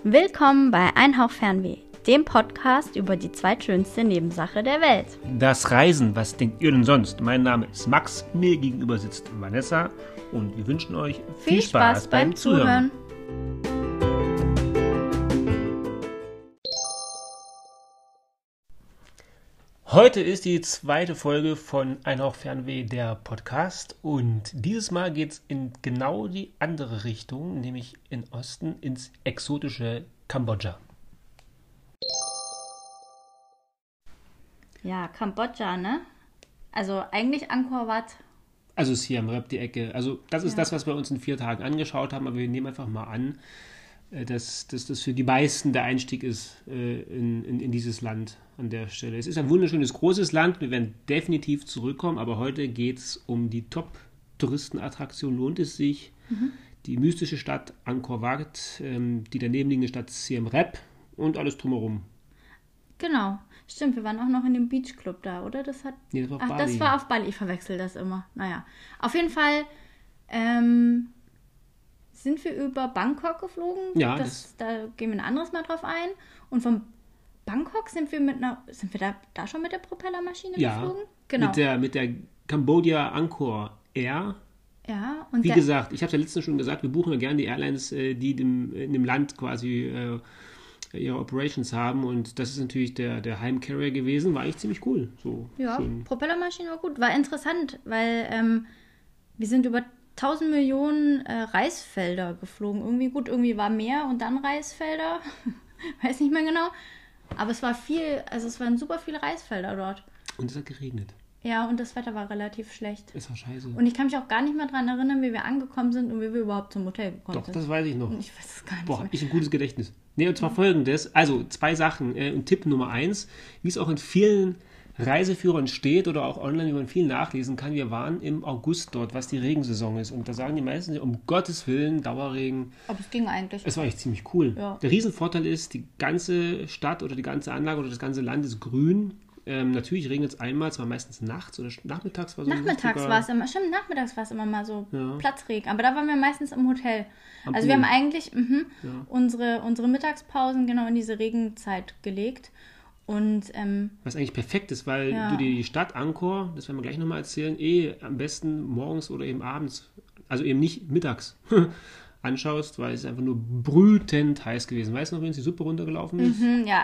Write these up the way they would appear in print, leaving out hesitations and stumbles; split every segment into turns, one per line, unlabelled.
Willkommen bei Ein Hauch Fernweh, dem Podcast über die zweitschönste Nebensache der Welt.
Das Reisen, was denkt ihr denn sonst? Mein Name ist Max, mir gegenüber sitzt Vanessa und wir wünschen euch viel Spaß beim Zuhören. Heute ist die zweite Folge von Ein Hauch Fernweh, der Podcast, und dieses Mal geht es in genau die andere Richtung, nämlich in Osten, ins exotische Kambodscha.
Ja, Kambodscha, ne? Also eigentlich Angkor Wat.
Also Siem Reap, die Ecke. Also das ist das, was wir uns in 4 Tagen angeschaut haben, aber wir nehmen einfach mal an, dass das für die meisten der Einstieg ist in dieses Land an der Stelle. Es ist ein wunderschönes, großes Land. Wir werden definitiv zurückkommen, aber heute geht es um die Top-Touristenattraktion. Lohnt es sich? Die mystische Stadt Angkor Wat, die danebenliegende Stadt Siem Reap und alles drumherum.
Genau. Stimmt, wir waren auch noch in dem Beachclub da, oder?
Das war auf Bali.
Das war auf Bali. Ich verwechsel das immer. Naja. Auf jeden Fall sind wir über Bangkok geflogen.
Ja,
da gehen wir ein anderes Mal drauf ein. Und von Bangkok sind wir da schon mit der Propellermaschine geflogen? Genau.
Mit der Cambodia Angkor Air.
Ja. Und
wie gesagt, ich habe es ja letztens schon gesagt, wir buchen ja gerne die Airlines, die in dem Land quasi ihre Operations haben, und das ist natürlich der Heimcarrier gewesen. War eigentlich ziemlich cool. So
ja,
schön.
Propellermaschine war gut. War interessant, weil wir sind über 1000 Millionen Reisfelder geflogen. Irgendwie war Meer und dann Reisfelder. Weiß nicht mehr genau. Aber es waren super viele Reisfelder dort.
Und es hat geregnet.
Ja, und das Wetter war relativ schlecht.
Es war scheiße.
Und ich kann mich auch gar nicht mehr daran erinnern, wie wir angekommen sind und wie wir überhaupt zum Hotel gekommen sind.
Doch, das weiß ich noch.
Ich weiß es gar nicht
mehr.
mehr.
Ich ein gutes Gedächtnis. Nee, und zwar folgendes. Also 2 Sachen. Und Tipp Nummer 1, wie es auch in vielen Reiseführern steht oder auch online, wie man viel nachlesen kann. Wir waren im August dort, was die Regensaison ist. Und da sagen die meisten, um Gottes Willen, Dauerregen.
Aber es ging eigentlich.
Es war echt ziemlich cool.
Ja.
Der Riesenvorteil ist, die ganze Stadt oder die ganze Anlage oder das ganze Land ist grün. Natürlich regnet es einmal, es war meistens nachts oder nachmittags.
Nachmittags war es immer mal so Platzregen. Aber da waren wir meistens im Hotel. Also wir haben eigentlich unsere Mittagspausen genau in diese Regenzeit gelegt. Und,
was eigentlich perfekt ist, weil du dir die Stadt Angkor, das werden wir gleich nochmal erzählen, am besten morgens oder eben abends, also eben nicht mittags, anschaust, weil es einfach nur brütend heiß gewesen. Weißt du noch, wenn uns die Suppe runtergelaufen ist?
Ja,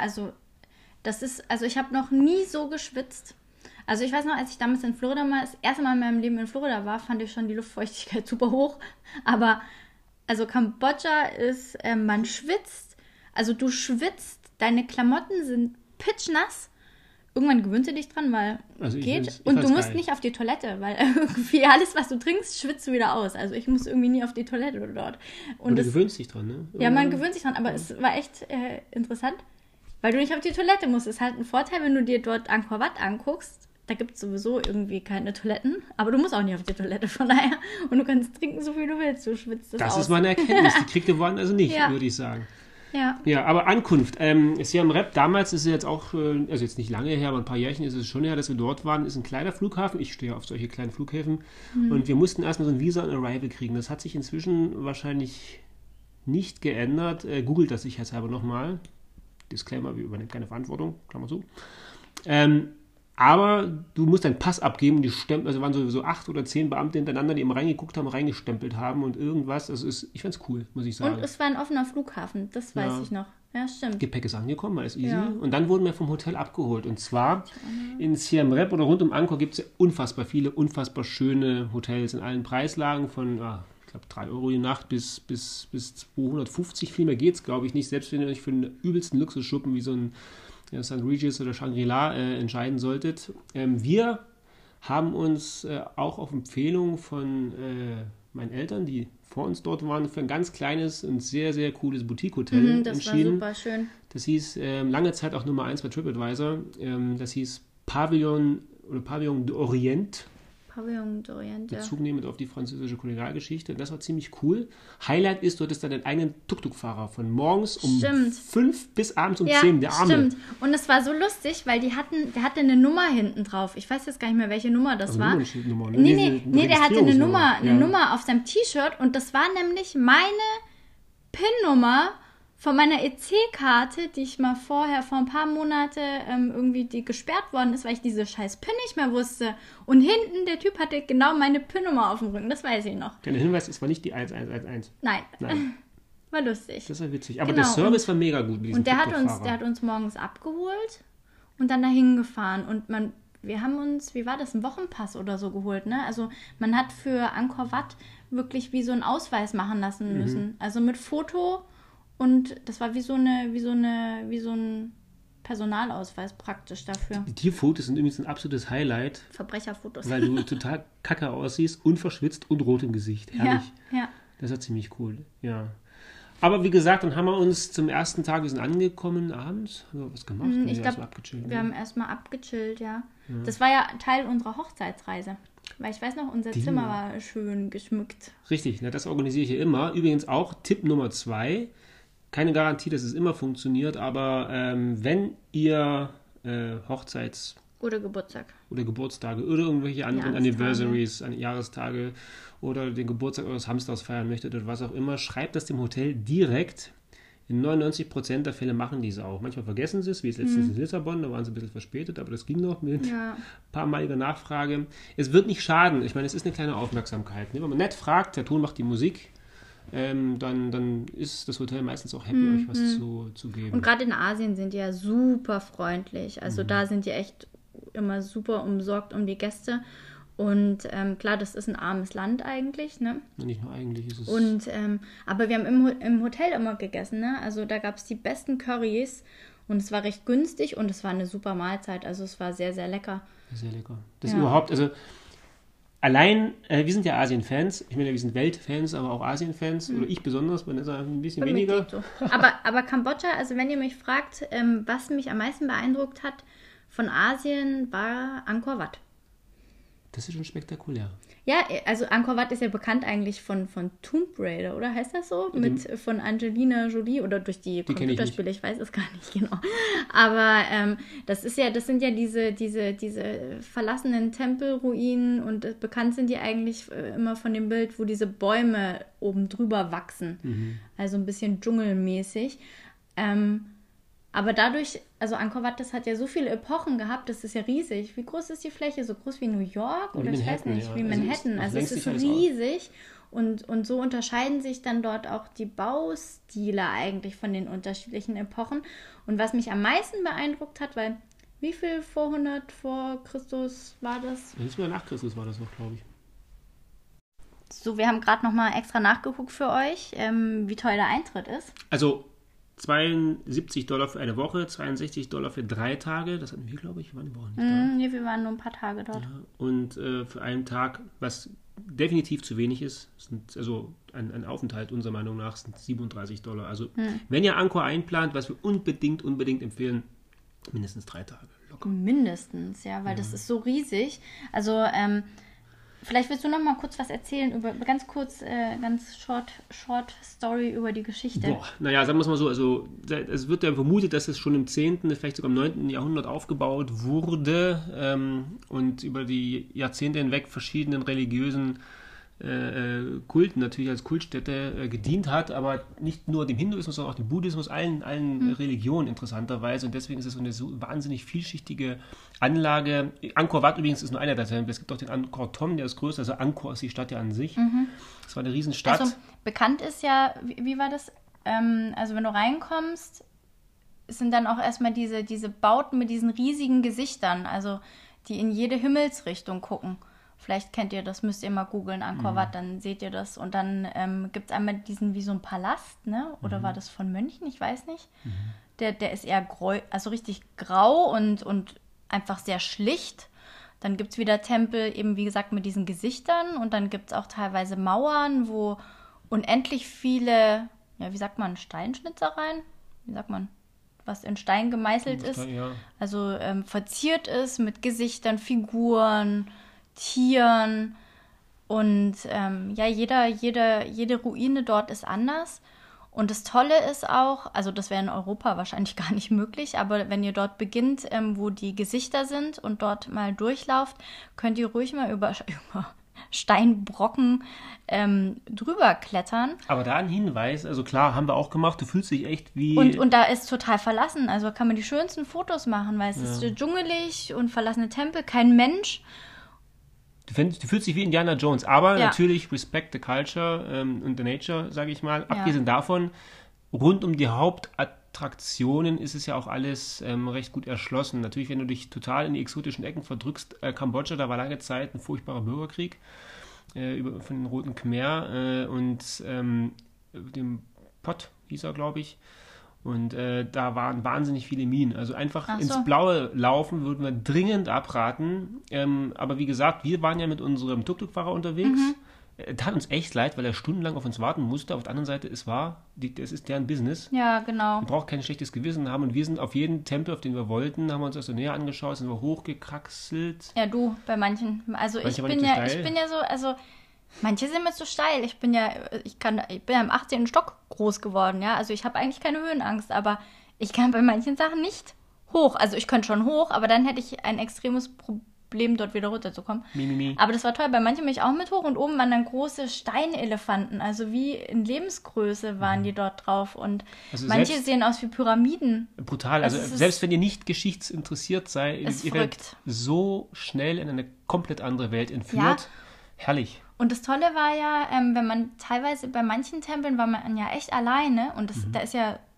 also ich habe noch nie so geschwitzt. Also ich weiß noch, als ich damals in Florida das erste Mal in meinem Leben in Florida war, fand ich schon die Luftfeuchtigkeit super hoch. Aber also Kambodscha ist, man schwitzt, also du schwitzt, deine Klamotten sind pitchnass. Irgendwann gewöhnst du dich dran, weil geht. Und du musst nicht auf die Toilette, weil irgendwie alles, was du trinkst, schwitzt du wieder aus. Also ich muss irgendwie nie auf die Toilette dort. Und
du gewöhnst dich dran, ne?
Ja, man gewöhnt sich dran, aber es war echt interessant, weil du nicht auf die Toilette musst. Ist halt ein Vorteil, wenn du dir dort Angkor Wat anguckst. Da gibt es sowieso irgendwie keine Toiletten, aber du musst auch nicht auf die Toilette, von daher. Und du kannst trinken, so viel du willst, du schwitzt das aus.
Das ist meine Erkenntnis, die kriegt ihr woanders also nicht, würde ich sagen. Ja, aber Ankunft. Siem Reap, damals ist es jetzt auch, also jetzt nicht lange her, aber ein paar Jährchen ist es schon her, dass wir dort waren, ist ein kleiner Flughafen. Ich stehe auf solche kleinen Flughäfen. Und wir mussten erstmal so ein Visa on Arrival kriegen. Das hat sich inzwischen wahrscheinlich nicht geändert. Googelt das sicherheitshalber nochmal. Disclaimer, wir übernehmen keine Verantwortung, Klammer zu. Aber du musst deinen Pass abgeben, also waren sowieso 8 oder 10 Beamte hintereinander, die immer reingeguckt haben, reingestempelt haben und irgendwas. Also ich fand's cool, muss ich sagen.
Und es war ein offener Flughafen, das weiß ich noch. Ja, stimmt.
Gepäck ist angekommen, alles easy. Ja. Und dann wurden wir vom Hotel abgeholt. Und zwar in Siem Reap oder rund um Angkor gibt es ja unfassbar viele, unfassbar schöne Hotels in allen Preislagen von, ich glaube, 3 Euro die Nacht bis 250. Viel mehr geht's, glaube ich, nicht. Selbst wenn ihr euch für den übelsten Luxusschuppen wie so ein St. Regis oder Shangri-La entscheiden solltet. Wir haben uns auch auf Empfehlung von meinen Eltern, die vor uns dort waren, für ein ganz kleines und sehr, sehr cooles Boutique-Hotel entschieden.
Das war super schön.
Das hieß lange Zeit auch Nummer 1 bei TripAdvisor. Das hieß Pavillon d'Orient.
Pavillon d'Orient,
Bezug nehmend auf die französische Kolonialgeschichte. Das war ziemlich cool. Highlight ist, du hattest dann deinen eigenen Tuk-Tuk-Fahrer von morgens um 5 bis abends um 10. Der Arme. Stimmt.
Und es war so lustig, weil der hatte eine Nummer hinten drauf. Ich weiß jetzt gar nicht mehr, welche Nummer das war.
Nummer, ne?
Nee, der hatte eine Nummer auf seinem T-Shirt und das war nämlich meine PIN-Nummer von meiner EC-Karte, die ich mal vor ein paar Monate irgendwie die gesperrt worden ist, weil ich diese scheiß PIN nicht mehr wusste. Und hinten, der Typ hatte genau meine PIN-Nummer auf dem Rücken, das weiß ich noch.
Kleiner Hinweis, es war nicht die 1111.
Nein. War lustig.
Das war witzig. Aber der Service war mega gut.
Und der hat uns morgens abgeholt und dann dahin gefahren. Und wir haben uns, wie war das, einen Wochenpass oder so geholt, ne? Also man hat für Angkor Wat wirklich wie so einen Ausweis machen lassen müssen. Also mit Foto. Und das war wie so ein Personalausweis praktisch dafür.
Die Tierfotos sind übrigens ein absolutes Highlight.
Verbrecherfotos.
Weil du total kacke aussiehst, unverschwitzt und rot im Gesicht. Herrlich.
Ja.
Das war ziemlich cool, ja. Aber wie gesagt, dann haben wir uns zum ersten Tag, wir sind angekommen, abends, haben wir was gemacht?
Ich glaube, wir haben erstmal abgechillt, ja. Das war ja Teil unserer Hochzeitsreise. Weil ich weiß noch, unser Zimmer war schön geschmückt.
Richtig, das organisiere ich ja immer. Übrigens auch Tipp Nummer 2. Keine Garantie, dass es immer funktioniert, aber wenn ihr Hochzeits-
oder
Geburtstage oder irgendwelche anderen Anniversaries, Jahrestage oder den Geburtstag eures Hamsters feiern möchtet oder was auch immer, schreibt das dem Hotel direkt. In 99% der Fälle machen die es auch. Manchmal vergessen sie es, wie es letztens in Lissabon, da waren sie ein bisschen verspätet, aber das ging noch mit ein paarmaliger Nachfrage. Es wird nicht schaden. Ich meine, es ist eine kleine Aufmerksamkeit. Ne? Wenn man nett fragt, der Ton macht die Musik, dann ist das Hotel meistens auch happy, euch was zu geben.
Und gerade in Asien sind die ja super freundlich. Also da sind die echt immer super umsorgt um die Gäste. Und klar, das ist ein armes Land eigentlich, ne?
Nicht nur eigentlich ist es...
Und, aber wir haben im Hotel immer gegessen, ne? Also da gab es die besten Currys und es war recht günstig und es war eine super Mahlzeit. Also es war sehr, sehr lecker.
Sehr lecker. Das überhaupt, also allein, wir sind ja Asien-Fans. Ich meine, wir sind Weltfans, aber auch Asien-Fans. Oder ich besonders, man ist ein bisschen weniger.
So. Aber Kambodscha, also wenn ihr mich fragt, was mich am meisten beeindruckt hat von Asien, war Angkor Wat.
Das ist schon spektakulär.
Ja, also Angkor Wat ist ja bekannt eigentlich von Tomb Raider, oder heißt das so? Von Angelina Jolie oder durch die Computerspiele, ich weiß es gar nicht genau. Aber das sind ja diese verlassenen Tempelruinen und bekannt sind die eigentlich immer von dem Bild, wo diese Bäume oben drüber wachsen. Also ein bisschen dschungelmäßig. Aber dadurch, also Angkor Wat, das hat ja so viele Epochen gehabt, das ist ja riesig. Wie groß ist die Fläche? So groß wie New York? Oder ich weiß nicht, wie Manhattan. Also es ist riesig und so unterscheiden sich dann dort auch die Baustile eigentlich von den unterschiedlichen Epochen. Und was mich am meisten beeindruckt hat, weil wie viel vor 100 vor Christus war das?
Nicht mehr nach Christus war das noch, glaube ich.
So, wir haben gerade nochmal extra nachgeguckt für euch, wie teuer der Eintritt ist.
Also $72 für eine Woche, $62 für 3 Tage. Das hatten wir, glaube ich, waren die Woche nicht da.
Nee, wir waren nur ein paar Tage dort.
Ja, und für einen Tag, was definitiv zu wenig ist, also ein Aufenthalt unserer Meinung nach, sind $37. Also wenn ihr Angkor einplant, was wir unbedingt empfehlen, mindestens 3 Tage. Locker.
Mindestens, ja, weil das ist so riesig. Also vielleicht willst du noch mal kurz was erzählen über ganz kurz, ganz short Story über die Geschichte.
Naja, sagen wir es mal so, also es wird ja vermutet, dass es schon im 10., vielleicht sogar im 9. Jahrhundert aufgebaut wurde und über die Jahrzehnte hinweg verschiedenen religiösen Kulten natürlich als Kultstätte gedient hat, aber nicht nur dem Hinduismus, sondern auch dem Buddhismus, allen Religionen interessanterweise, und deswegen ist es so wahnsinnig vielschichtige Anlage. Angkor Wat übrigens ist nur einer der Tempel. Es gibt auch den Angkor Thom, der ist größer, also Angkor ist die Stadt ja an sich. Das war eine Riesenstadt.
Also bekannt ist ja, wie war das? Also wenn du reinkommst, sind dann auch erstmal diese Bauten mit diesen riesigen Gesichtern, also die in jede Himmelsrichtung gucken. Vielleicht kennt ihr das, müsst ihr mal googeln, Angkor Wat, dann seht ihr das. Und dann gibt es einmal diesen wie so ein Palast, ne? Oder war das von Mönchen? Ich weiß nicht. Der ist eher also richtig grau und einfach sehr schlicht. Dann gibt es wieder Tempel, eben wie gesagt, mit diesen Gesichtern. Und dann gibt es auch teilweise Mauern, wo unendlich viele, ja, wie sagt man, Steinschnitzereien? Wie sagt man? Was in Stein gemeißelt ist.
Ja.
Also verziert ist mit Gesichtern, Figuren, Tieren und jede Ruine dort ist anders. Und das Tolle ist auch, also das wäre in Europa wahrscheinlich gar nicht möglich, aber wenn ihr dort beginnt, wo die Gesichter sind und dort mal durchlauft, könnt ihr ruhig mal Steinbrocken drüber klettern.
Aber da ein Hinweis, also klar, haben wir auch gemacht, du fühlst dich echt wie...
Und da ist total verlassen, also kann man die schönsten Fotos machen, weil es ist dschungelig und verlassene Tempel, kein Mensch.
Du fühlst dich wie Indiana Jones, aber natürlich respect the culture und the nature, sage ich mal. Abgesehen davon, rund um die Hauptattraktionen ist es ja auch alles recht gut erschlossen. Natürlich, wenn du dich total in die exotischen Ecken verdrückst, Kambodscha, da war lange Zeit ein furchtbarer Bürgerkrieg von den Roten Khmer und dem Pot hieß er, glaube ich. Und da waren wahnsinnig viele Minen. Also einfach ins Blaue laufen würden wir dringend abraten. Aber wie gesagt, wir waren ja mit unserem Tuk-Tuk-Fahrer unterwegs. Tat uns echt leid, weil er stundenlang auf uns warten musste. Auf der anderen Seite, das ist deren Business.
Ja, genau.
Man braucht kein schlechtes Gewissen haben. Und wir sind auf jeden Tempel, auf den wir wollten, haben wir uns das so näher angeschaut, sind wir hochgekraxelt.
Ja, du, bei manchen. Also ich bin ja so, also manche sind mir zu steil. Ich bin ja im 18. Stock groß geworden, ja. Also ich habe eigentlich keine Höhenangst, aber ich kann bei manchen Sachen nicht hoch. Also ich könnte schon hoch, aber dann hätte ich ein extremes Problem, dort wieder runterzukommen. Aber das war toll. Bei manchen bin ich auch mit hoch und oben waren dann große Steinelefanten. Also wie in Lebensgröße waren die dort drauf. Und also manche sehen aus wie Pyramiden.
Brutal. Also selbst wenn ihr nicht geschichtsinteressiert seid, ihr werdet so schnell in eine komplett andere Welt entführt. Ja. Herrlich.
Und das Tolle war ja, wenn man teilweise bei manchen Tempeln war man ja echt alleine und da ist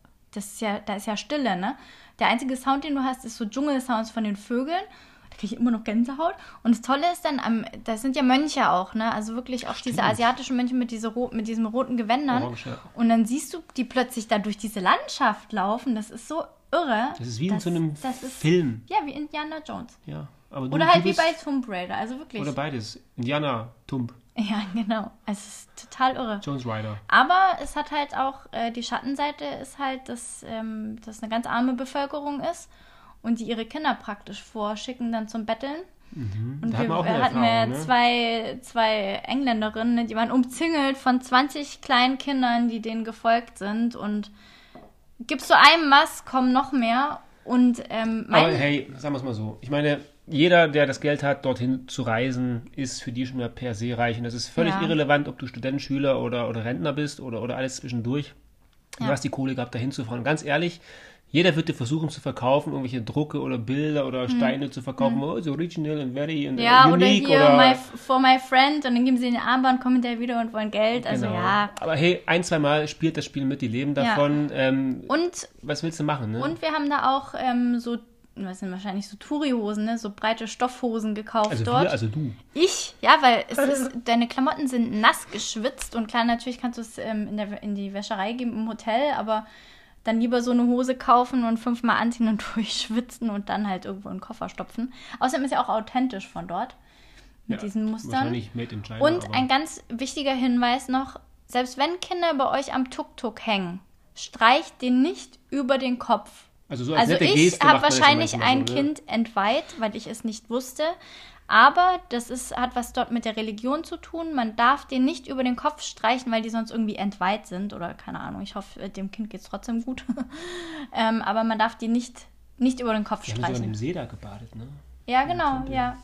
ja Stille, ne? Der einzige Sound, den du hast, ist so Dschungelsounds von den Vögeln. Da kriege ich immer noch Gänsehaut. Und das Tolle ist dann, da sind ja Mönche auch, ne? Also wirklich auch diese asiatischen Mönche mit diesen roten Gewändern. Orange, ja. Und dann siehst du die plötzlich da durch diese Landschaft laufen. Das ist so irre.
Das ist wie in so einem Film.
Ja, wie Indiana Jones.
Ja.
Oder halt wie bei Tomb Raider, also wirklich.
Oder beides. Indiana, Tomb.
Ja, genau. Es ist total irre.
Jones Rider.
Aber es hat halt auch, die Schattenseite ist halt, dass das eine ganz arme Bevölkerung ist und die ihre Kinder praktisch vorschicken dann zum Betteln. Und
da hatten wir
zwei Engländerinnen, die waren umzingelt von 20 kleinen Kindern, die denen gefolgt sind. Und gibst du einem was, kommen noch mehr. Und
aber hey, sagen wir es mal so. Ich meine, jeder, der das Geld hat, dorthin zu reisen, ist für die schon mal per se reich. Und das ist völlig irrelevant, ob du Student, Schüler oder Rentner bist oder alles zwischendurch. Du hast die Kohle gehabt, da hinzufahren. Und ganz ehrlich, jeder wird dir versuchen zu verkaufen, irgendwelche Drucke oder Bilder oder Steine zu verkaufen. Oh, it's original and very unique.
Oder hier, for my friend. Und dann geben sie den Armband, kommen hinterher wieder und wollen Geld. Also ja.
Aber hey, 1-2 Mal spielt das Spiel mit, die leben davon.
Und
was willst du machen, ne?
Und wir haben da auch was sind wahrscheinlich so Touri-Hosen, ne? So breite Stoffhosen gekauft
also
dort.
Also du?
Ich, ja, weil deine Klamotten sind nass geschwitzt und klar, natürlich kannst du es in die Wäscherei geben im Hotel, aber dann lieber so eine Hose kaufen und 5-mal anziehen und durchschwitzen und dann halt irgendwo in den Koffer stopfen. Außerdem ist ja auch authentisch von dort mit diesen Mustern.
Wahrscheinlich made in China.
Und ein ganz wichtiger Hinweis noch, selbst wenn Kinder bei euch am Tuk-Tuk hängen, streicht den nicht über den Kopf.
Also
ich habe wahrscheinlich ein Kind entweiht, weil ich es nicht wusste. Aber hat was dort mit der Religion zu tun. Man darf den nicht über den Kopf streichen, weil die sonst irgendwie entweiht sind. Oder keine Ahnung, ich hoffe, dem Kind geht es trotzdem gut. Aber man darf die nicht über den Kopf streichen. Die haben
sogar im See da gebadet, ne?
Ja, genau, ja.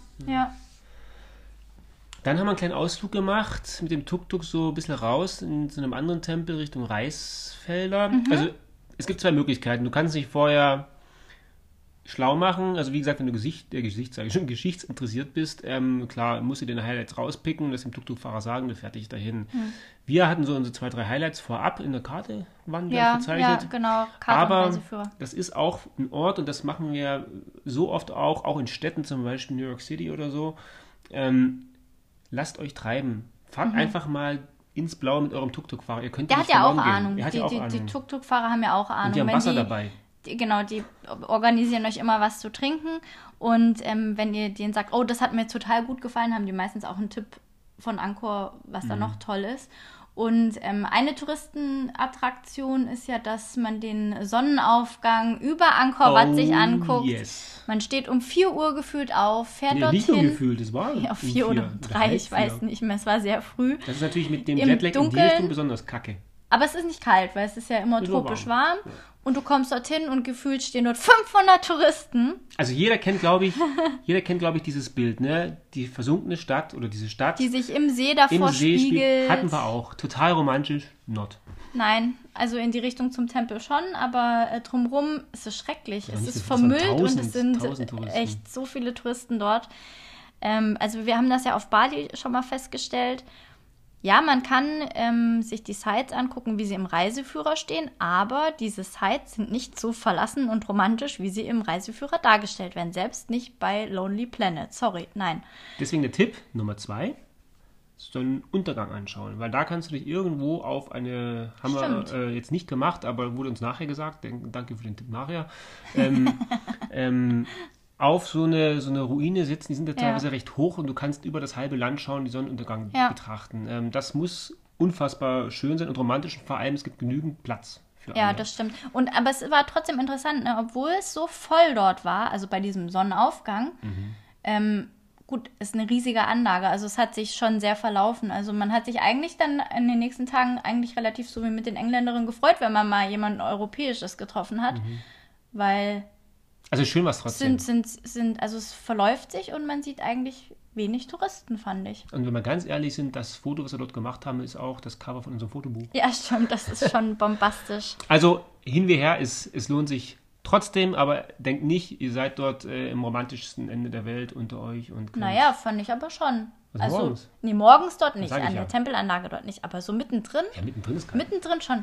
Dann haben wir einen kleinen Ausflug gemacht mit dem Tuk-Tuk so ein bisschen raus in so einem anderen Tempel Richtung Reisfelder. Also es gibt 2 Möglichkeiten. Du kannst dich vorher schlau machen. Also wie gesagt, wenn du geschichtsinteressiert bist, klar, musst du dir Highlights rauspicken, das dem Tuk-Tuk-Fahrer sagen, du fertig dahin. Wir hatten so unsere 2-3 Highlights vorab in der Karte, waren wir verzeichnet.
Ja, genau. Karte und Reiseführer.
Das ist auch ein Ort und das machen wir so oft auch in Städten, zum Beispiel New York City oder so. Lasst euch treiben. Fahrt einfach mal ins Blaue mit eurem Tuk-Tuk-Fahrer. Ihr könnt
Der hat ja auch Ahnung. Die Tuk-Tuk-Fahrer haben ja auch Ahnung.
Und die haben Wasser dabei.
Die organisieren euch immer was zu trinken. Und wenn ihr denen sagt, oh, das hat mir total gut gefallen, haben die meistens auch einen Tipp von Angkor, was da noch toll ist. Und eine Touristenattraktion ist ja, dass man den Sonnenaufgang über Angkor Wat sich anguckt.
Yes.
Man steht um 4 Uhr gefühlt auf, fährt dorthin.
Nicht nur gefühlt, es war
ja, 4 oder 3, ich weiß nicht mehr, es war sehr früh.
Das ist natürlich mit dem Jetlag in die Richtung besonders kacke.
Aber es ist nicht kalt, weil es ist ja immer
Ist
tropisch
warm.
warm. Und du kommst dorthin und gefühlt stehen dort 500 Touristen.
Also jeder kennt, glaube ich, dieses Bild, ne? Die versunkene Stadt oder diese Stadt.
Die sich im See davor
im See
spiegelt.
Hatten wir auch. Total romantisch. Not.
Nein, also in die Richtung zum Tempel schon, aber drumherum ist es schrecklich.
Ja,
es
nicht
ist
so-
vermüllt
es
und
sind
es sind
1000 Touristen.
echt so viele Touristen dort. Also wir haben das ja auf Bali schon mal festgestellt. Ja, man kann sich die Sites angucken, wie sie im Reiseführer stehen, aber diese Sites sind nicht so verlassen und romantisch, wie sie im Reiseführer dargestellt werden. Selbst nicht bei Lonely Planet. Sorry, nein.
Deswegen der Tipp Nummer 2. Sonnenuntergang anschauen, weil da kannst du dich irgendwo auf eine, haben
Stimmt.
wir jetzt nicht gemacht, aber wurde uns nachher gesagt, danke für den Tipp nachher, auf so eine Ruine sitzen, die sind ja teilweise recht hoch und du kannst über das halbe Land schauen, die Sonnenuntergang betrachten. Das muss unfassbar schön sein und romantisch und vor allem es gibt genügend Platz für alle.
Ja, das stimmt. Aber es war trotzdem interessant, ne? Obwohl es so voll dort war, also bei diesem Sonnenaufgang, gut, ist eine riesige Anlage, also es hat sich schon sehr verlaufen. Also man hat sich eigentlich dann in den nächsten Tagen eigentlich relativ so wie mit den Engländerinnen gefreut, wenn man mal jemanden Europäisches getroffen hat, weil
Also schön war es trotzdem.
also es verläuft sich und man sieht eigentlich wenig Touristen, fand ich.
Und wenn wir ganz ehrlich sind, das Foto, was wir dort gemacht haben, ist auch das Cover von unserem Fotobuch.
Ja, stimmt, das ist schon bombastisch.
Also hin wie her, es lohnt sich trotzdem, aber denkt nicht, ihr seid dort im romantischsten Ende der Welt unter euch. Und
Naja, fand ich aber schon.
Also morgens?
Nee, morgens dort nicht,
sag ich
an der
ja.
Tempelanlage dort nicht, aber so mittendrin,
Ja, mittendrin ist geil.
mittendrin schon.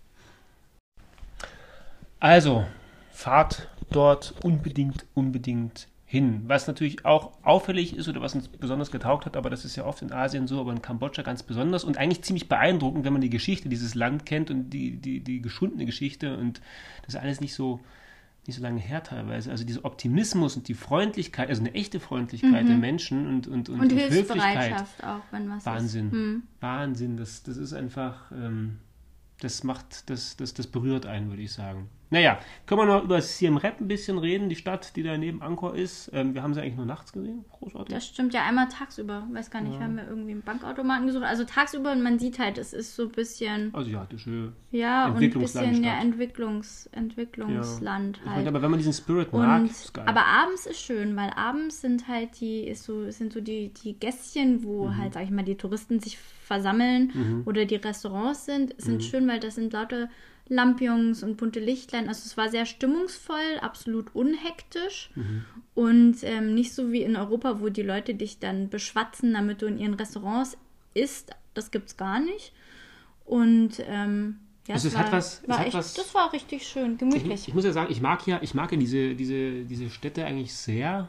Also, fahrt dort unbedingt hin. Was natürlich auch auffällig ist oder was uns besonders getaugt hat, aber das ist ja oft in Asien so, aber in Kambodscha ganz besonders und eigentlich ziemlich beeindruckend, wenn man die Geschichte dieses Land kennt und die geschundene Geschichte und das ist alles nicht so lange her teilweise. Also dieser Optimismus und die Freundlichkeit, also eine echte Freundlichkeit der Menschen und Höflichkeit.
Hilfsbereitschaft auch, wenn was
Wahnsinn.
ist.
Wahnsinn. Das ist einfach, das berührt einen, würde ich sagen. Naja, können wir noch über Siem Reap ein bisschen reden, die Stadt, die da neben Angkor ist. Wir haben sie eigentlich nur nachts gesehen, großartig.
Das stimmt ja einmal tagsüber. Weiß gar nicht, wir haben ja irgendwie einen Bankautomaten gesucht. Also tagsüber und man sieht halt, es ist so ein bisschen
Asiatische
ja und ein bisschen ja,
Entwicklungslandschaft.
Entwicklungsland
Ich
halt.
meine, aber wenn man diesen Spirit mag,
Und,
ist geil.
aber abends ist schön, weil abends sind halt die Gässchen, wo halt, sag ich mal, die Touristen sich versammeln oder die Restaurants sind schön, weil das sind lauter Lampions und bunte Lichtlein. Also es war sehr stimmungsvoll, absolut unhektisch und nicht so wie in Europa, wo die Leute dich dann beschwatzen, damit du in ihren Restaurants isst. Das gibt's gar nicht. Und ja,
Also
das war richtig schön, gemütlich.
Ich muss ja sagen, ich mag ja diese Städte eigentlich sehr.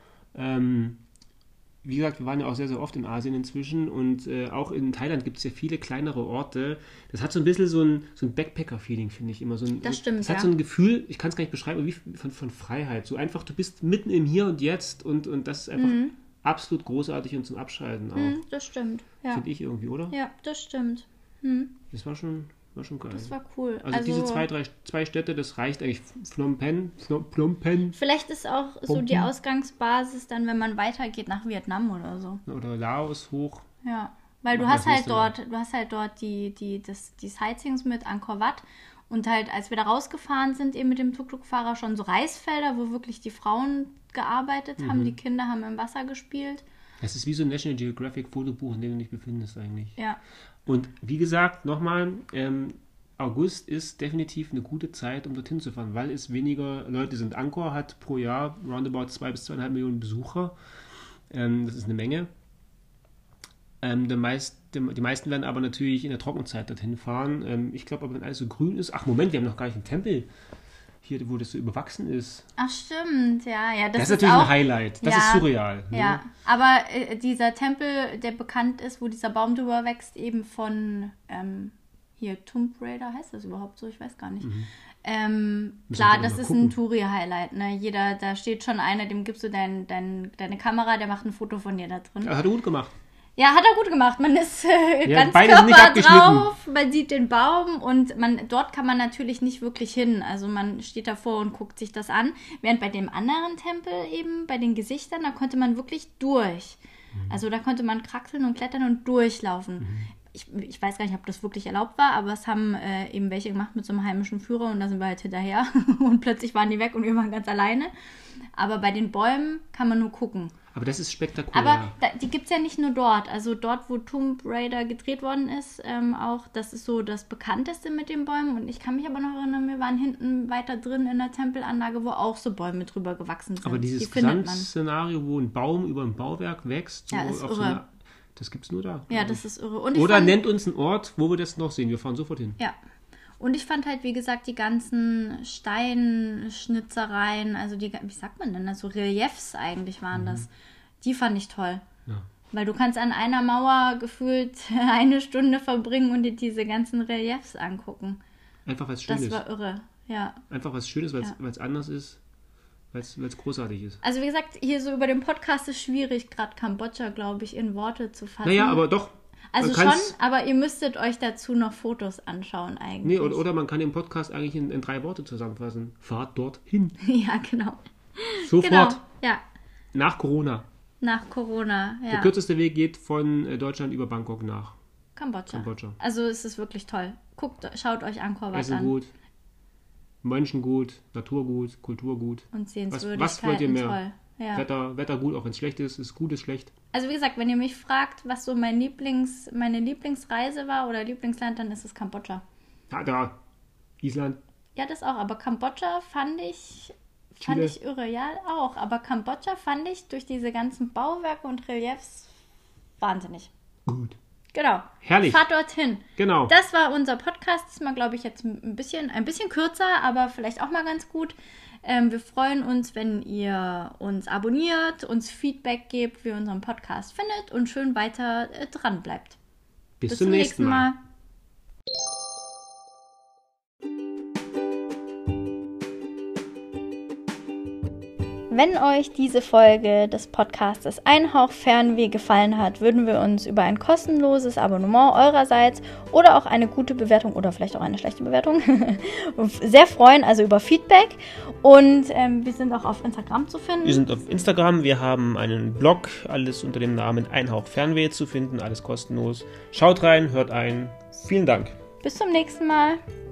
Wie gesagt, wir waren ja auch sehr, sehr oft in Asien inzwischen und auch in Thailand gibt es ja viele kleinere Orte. Das hat so ein bisschen so ein Backpacker-Feeling, finde ich immer.
Das stimmt,
Das hat so ein Gefühl, ich kann es gar nicht beschreiben, wie von Freiheit. So einfach, du bist mitten im Hier und Jetzt und das ist einfach absolut großartig und zum Abschalten auch.
Das stimmt, ja.
Finde ich irgendwie, oder?
Ja, das stimmt.
Das war schon geil.
Das war cool.
Also diese zwei Städte, das reicht eigentlich. Phnom Penh.
Vielleicht ist auch so die Ausgangsbasis dann, wenn man weitergeht nach Vietnam oder so.
Oder Laos hoch.
Ja, weil du hast halt dort die Sightseeings mit Angkor Wat und halt, als wir da rausgefahren sind, eben mit dem Tuk-Tuk-Fahrer schon so Reisfelder, wo wirklich die Frauen gearbeitet haben, die Kinder haben im Wasser gespielt.
Das ist wie so ein National Geographic Fotobuch, in dem du dich befindest eigentlich.
Ja.
Und wie gesagt, nochmal, August ist definitiv eine gute Zeit, um dorthin zu fahren, weil es weniger Leute sind. Angkor hat pro Jahr roundabout 2 bis 2,5 Millionen Besucher. Das ist eine Menge. Die meisten werden aber natürlich in der Trockenzeit dorthin fahren. Ich glaube aber, wenn alles so grün ist... Ach Moment, wir haben noch gar nicht einen Tempel hier, wo das so überwachsen ist.
Ach stimmt, ja.
Das ist natürlich auch ein Highlight. Das ist surreal.
Ja,
ne?
aber dieser Tempel, der bekannt ist, wo dieser Baum drüber wächst, eben von hier Tomb Raider, heißt das überhaupt so? Ich weiß gar nicht. Klar, das ist ein Touri-Highlight. Ne? Da steht schon einer, dem gibst du deine Kamera, der macht ein Foto von dir da drin.
Das hat er gut gemacht.
Ja, hat er gut gemacht. Man ist ganz
beide sind nicht
Körper
abgeschnitten.
drauf, man sieht den Baum und dort kann man natürlich nicht wirklich hin. Also man steht davor und guckt sich das an. Während bei dem anderen Tempel eben, bei den Gesichtern, da konnte man wirklich durch. Also da konnte man kraxeln und klettern und durchlaufen. ich weiß gar nicht, ob das wirklich erlaubt war, aber es haben eben welche gemacht mit so einem heimischen Führer und da sind wir halt hinterher und plötzlich waren die weg und wir waren ganz alleine. Aber bei den Bäumen kann man nur gucken.
Aber das ist spektakulär.
Aber die gibt es ja nicht nur dort. Also dort, wo Tomb Raider gedreht worden ist, auch, das ist so das Bekannteste mit den Bäumen. Und ich kann mich aber noch erinnern, wir waren hinten weiter drin in der Tempelanlage, wo auch so Bäume drüber gewachsen sind.
Aber dieses Gesamtszenario, wo ein Baum über ein Bauwerk wächst, so
ist
auf
irre.
So eine, das gibt's nur da.
Ja, das ist irre.
Oder nennt uns einen Ort, wo wir das noch sehen. Wir fahren sofort hin.
Ja. Und ich fand halt, wie gesagt, die ganzen Steinschnitzereien, also wie sagt man denn, also Reliefs eigentlich waren das, die fand ich toll.
Ja.
Weil du kannst an einer Mauer gefühlt 1 Stunde verbringen und dir diese ganzen Reliefs angucken.
Einfach was Schönes.
Das war irre, ja.
Einfach was Schönes, weil es anders ist, weil es großartig ist.
Also wie gesagt, hier so über den Podcast ist schwierig, gerade Kambodscha, glaube ich, in Worte zu fassen.
Naja, aber doch.
Also schon, aber ihr müsstet euch dazu noch Fotos anschauen eigentlich.
Nee, oder man kann den Podcast eigentlich in 3 Worte zusammenfassen. Fahrt dorthin.
Ja, genau.
Sofort.
Genau, ja.
Nach Corona.
Nach Corona, ja.
Der kürzeste Weg geht von Deutschland über Bangkok nach
Kambodscha. Also es ist wirklich toll. Schaut euch Angkor Wat
Essen
an.
gut, Menschen gut, Natur gut, Kultur gut.
Und Sehenswürdigkeiten
was wollt ihr mehr?
toll. Ja.
Wetter gut, auch wenn es schlecht ist gut, ist schlecht.
Also wie gesagt, wenn ihr mich fragt, was so meine Lieblingsreise war oder Lieblingsland, dann ist es Kambodscha.
Ja, da. Island.
Ja, das auch. Aber Kambodscha fand ich irre. Ja, auch. Aber Kambodscha fand ich durch diese ganzen Bauwerke und Reliefs wahnsinnig.
Gut.
Genau.
Herrlich.
Fahrt dorthin.
Genau.
Das war unser Podcast. Diesmal, glaube ich, jetzt ein bisschen kürzer, aber vielleicht auch mal ganz gut. Wir freuen uns, wenn ihr uns abonniert, uns Feedback gebt, wie ihr unseren Podcast findet und schön weiter dran bleibt.
Bis zum nächsten Mal.
Wenn euch diese Folge des Podcasts Ein Hauch Fernweh gefallen hat, würden wir uns über ein kostenloses Abonnement eurerseits oder auch eine gute Bewertung oder vielleicht auch eine schlechte Bewertung sehr freuen, also über Feedback. Und wir sind auch auf Instagram zu finden.
Wir sind auf Instagram, wir haben einen Blog, alles unter dem Namen Ein Hauch Fernweh zu finden, alles kostenlos. Schaut rein, hört ein. Vielen Dank.
Bis zum nächsten Mal.